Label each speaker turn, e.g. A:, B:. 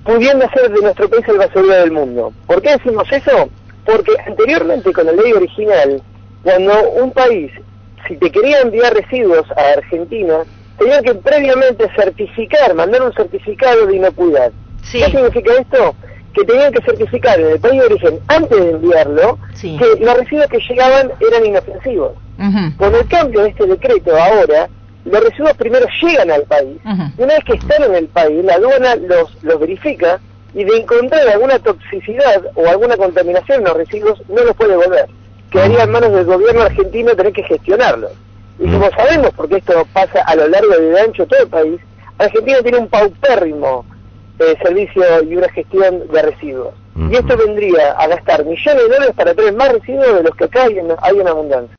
A: pudiendo hacer de nuestro país el basurero del mundo. ¿Por qué decimos eso? Porque anteriormente con la ley original, cuando un país, si te quería enviar residuos a Argentina, tenía que previamente certificar, mandar un certificado de inocuidad.
B: Sí.
A: ¿Qué significa esto? Que tenían que certificar en el país de origen, antes de enviarlo,
B: Sí.
A: que los residuos que llegaban eran inofensivos. Con el cambio de este decreto ahora, los residuos primero llegan al país, y una vez que están en el país, la aduana los verifica, y de encontrar alguna toxicidad o alguna contaminación en los residuos, no los puede devolver. Quedaría en manos del gobierno argentino tener que gestionarlos. Y como sabemos, porque esto pasa a lo largo y de ancho de todo el país, Argentina tiene un paupérrimo servicio y una gestión de residuos. Y esto vendría a gastar millones de dólares para traer más residuos de los que acá hay en abundancia.